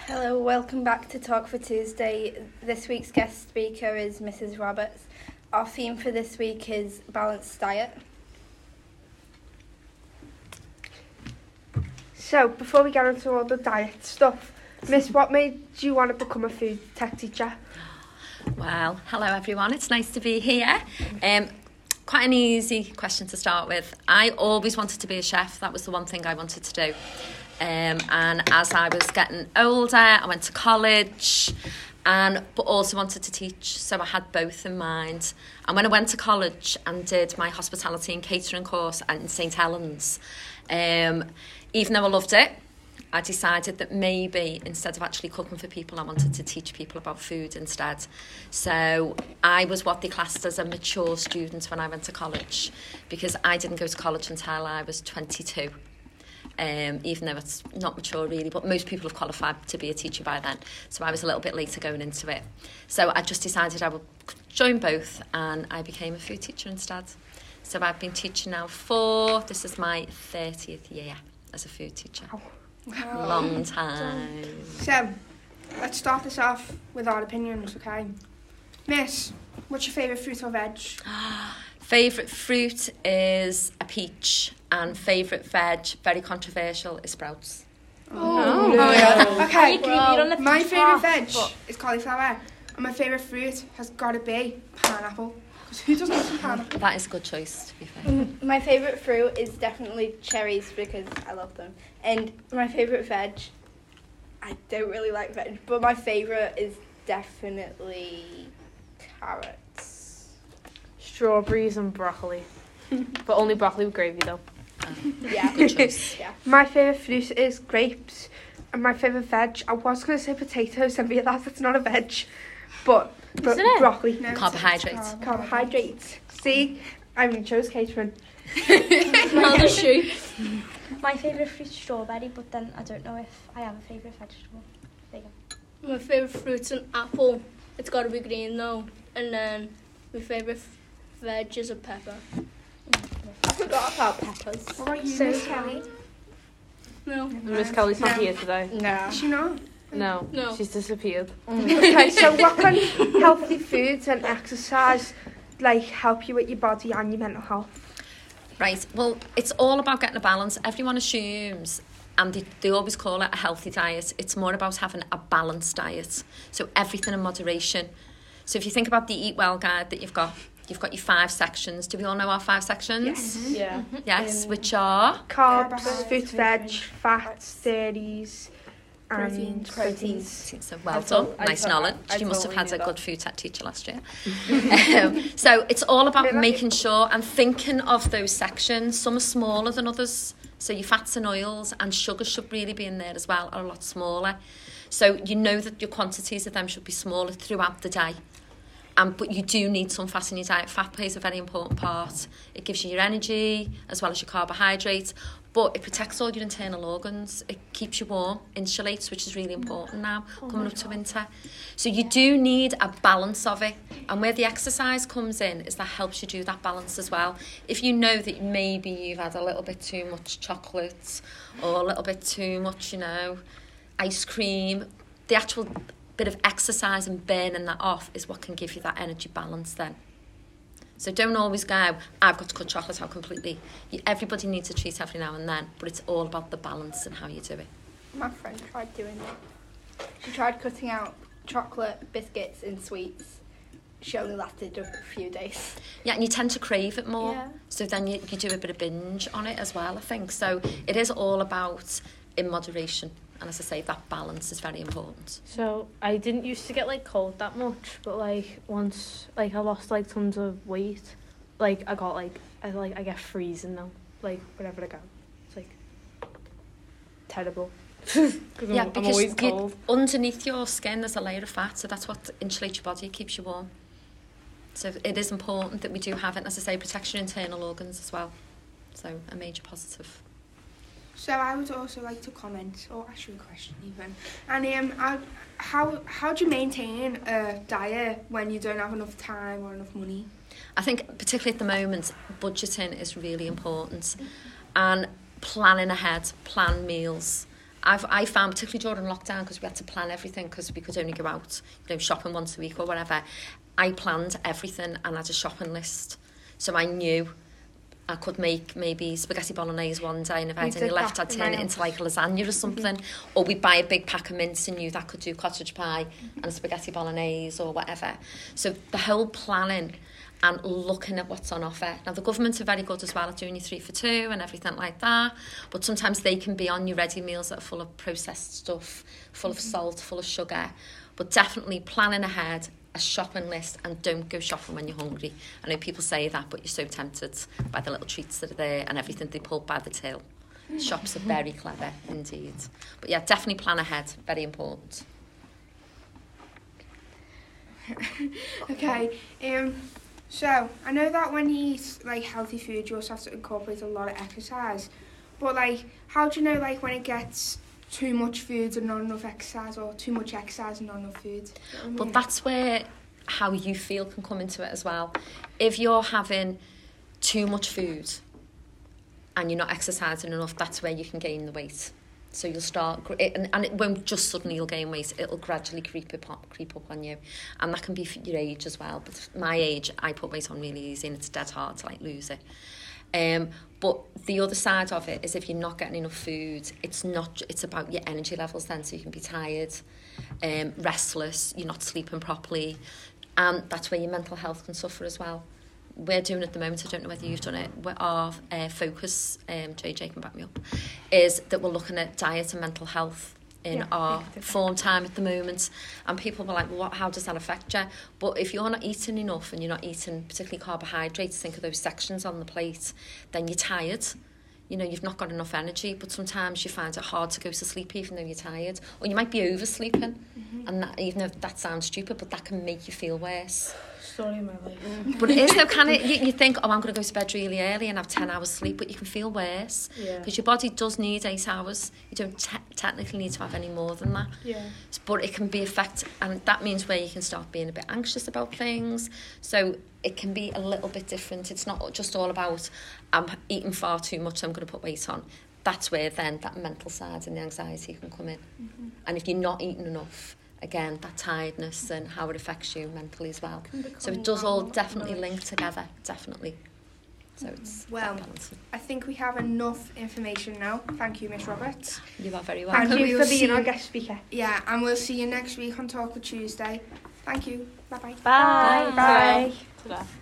Hello, welcome back to Talk for Tuesday. This week's guest speaker is Mrs. Roberts. Our theme for this week is balanced diet. So, before we get into all the diet stuff, Miss, what made you want to become a food tech teacher? Well, hello everyone, it's nice to be here. Quite an easy question to start with. I always wanted to be a chef. That was the one thing I wanted to do. And as I was getting older, I went to college, but also wanted to teach. So I had both in mind. And when I went to college and did my hospitality and catering course at St Helens, even though I loved it, I decided that maybe instead of actually cooking for people, I wanted to teach people about food instead. So I was what they classed as a mature student when I went to college, because I didn't go to college until I was 22. Even though it's not mature really, but most people have qualified to be a teacher by then. So I was a little bit later going into it. So I just decided I would join both, and I became a food teacher instead. So I've been teaching now this is my 30th year as a food teacher. Wow. Long time. So, let's start this off with our opinions, okay? Miss, what's your favourite fruit or veg? Favourite fruit is a peach, and favourite veg, very controversial, is sprouts. Oh yeah. Okay, Well, my favourite veg is cauliflower, and my favourite fruit has got to be pineapple. Because who doesn't love some pineapple? That is a good choice, to be fair. My favourite fruit is definitely cherries because I love them. And my favourite veg, I don't really like veg, but my favourite is definitely carrots. Strawberries and broccoli. But only broccoli with gravy though. Yeah. Good choice. Yeah. My favourite fruit is grapes, and my favourite veg, I was going to say potatoes and realised it's not a veg, but Isn't it? broccoli. No, Carbohydrates. Carbohydrates. See, I even chose catering. Smell the shoe. My favourite fruit is strawberry, but then I don't know if I have a favourite vegetable. There you go. My favourite fruit's an apple. It's got to be green though. And then my favourite veg is a pepper. I forgot about peppers. What about you, So Miss Kelly? No. Miss Kelly's not here today. No. Is she not? No, No. she's disappeared. Okay, so what kind of healthy foods and exercise help you with your body and your mental health? Right, well, it's all about getting a balance. Everyone assumes, and they always call it a healthy diet. It's more about having a balanced diet. So everything in moderation. So if you think about the Eat Well guide that you've got your 5 sections. Do we all know our 5 sections? Yes. Yeah. Yes, which are? Carbs, fruit, veg, fats, dairies, and proteins. So well I tot- done, I nice tot- knowledge. I You must have totally had a knew good that. food tech teacher last year. So it's all about making sure and thinking of those sections. Some are smaller than others. So your fats and oils and sugars should really be in there as well, are a lot smaller. So you know that your quantities of them should be smaller throughout the day. But you do need some fat in your diet. Fat plays a very important part. It gives you your energy as well as your carbohydrates, but it protects all your internal organs. It keeps you warm, insulates, which is really important now, coming up to winter. So you do need a balance of it. And where the exercise comes in is that helps you do that balance as well. If you know that maybe you've had a little bit too much chocolate or a little bit too much, ice cream, the actual bit of exercise and burning that off is what can give you that energy balance then. So don't always go, I've got to cut chocolate out completely. Everybody needs a treat every now and then, but it's all about the balance and how you do it. My friend tried doing it. She tried cutting out chocolate, biscuits and sweets. She only lasted a few days. Yeah, and you tend to crave it more. Yeah. So then you do a bit of binge on it as well, I think. So it is all about in moderation. And as I say, that balance is very important. So I didn't used to get cold that much, but once I lost tons of weight, I got I get freezing now, wherever I go. It's terrible. 'Cause Yeah, I'm because always cold. underneath your skin there's a layer of fat, so that's what insulates your body, keeps you warm. So it is important that we do have it, and as I say, protects your internal organs as well. So a major positive. So I would also like to comment or ask you a question even. And how do you maintain a diet when you don't have enough time or enough money? I think particularly at the moment, budgeting is really important, and planning ahead, plan meals, I found, particularly during lockdown, because we had to plan everything, because we could only go out, shopping once a week or whatever. I planned everything and had a shopping list. So I knew I could make maybe spaghetti bolognese one day, and if I had any left, I'd turn it into like a lasagna or something. Or we'd buy a big pack of mince and knew that could do cottage pie and a spaghetti bolognese or whatever. So the whole planning and looking at what's on offer. Now, the government are very good as well at doing your 3 for 2 and everything like that, but sometimes they can be on your ready meals that are full of processed stuff, full of salt, full of sugar. But definitely planning ahead, a shopping list, and don't go shopping when you're hungry. I know people say that, but you're so tempted by the little treats that are there and everything they pull by the till. Shops are very clever indeed. But yeah, definitely plan ahead, very important. Okay, so I know that when you eat like healthy food, you also have to incorporate a lot of exercise. But like, how do you know like when it gets too much food and not enough exercise, or too much exercise and not enough food? Well, that's where how you feel can come into it as well. If you're having too much food and you're not exercising enough, that's where you can gain the weight. So you'll start, and it won't just suddenly you'll gain weight, it'll gradually creep up on you. And that can be for your age as well. But my age, I put weight on really easy and it's dead hard to like lose it. But the other side of it is if you're not getting enough food, it's about your energy levels then, so you can be tired, restless, you're not sleeping properly, and that's where your mental health can suffer as well. We're doing at the moment, I don't know whether you've done it, our focus, JJ can back me up, is that we're looking at diet and mental health in our form time at the moment, and people were like, well, how does that affect you? But if you're not eating enough and you're not eating particularly carbohydrates, think of those sections on the plate, then you're tired. You've not got enough energy, but sometimes you find it hard to go to sleep even though you're tired, or you might be oversleeping, and that, even if that sounds stupid, but that can make you feel worse. Story of my life. But it is though, can it? You think, oh, I'm going to go to bed really early and have 10 hours sleep, but you can feel worse because your body does need 8 hours. You don't technically need to have any more than that. Yeah. But it can be and that means where you can start being a bit anxious about things. So it can be a little bit different. It's not just all about I'm eating far too much, so I'm going to put weight on. That's where then that mental side and the anxiety can come in. And if you're not eating enough, again, that tiredness and how it affects you mentally as well. So it does all definitely link together, definitely. So it's well, I think we have enough information now. Thank you, Miss Roberts. You are very welcome. Thank you for being our guest speaker. Yeah, and we'll see you next week on Talk with Tuesday. Thank you. Bye-bye. Bye. Bye. Ta-da.